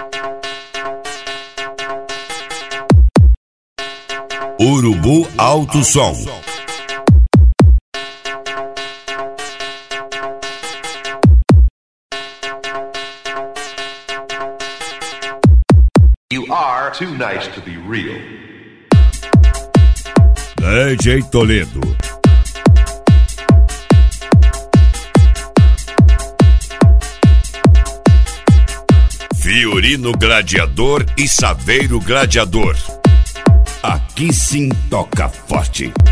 Urubu Alto Som. You are too nice to be real. DJ Toledo. Fiorino Gladiador e Saveiro Gladiador. Aqui sim toca forte.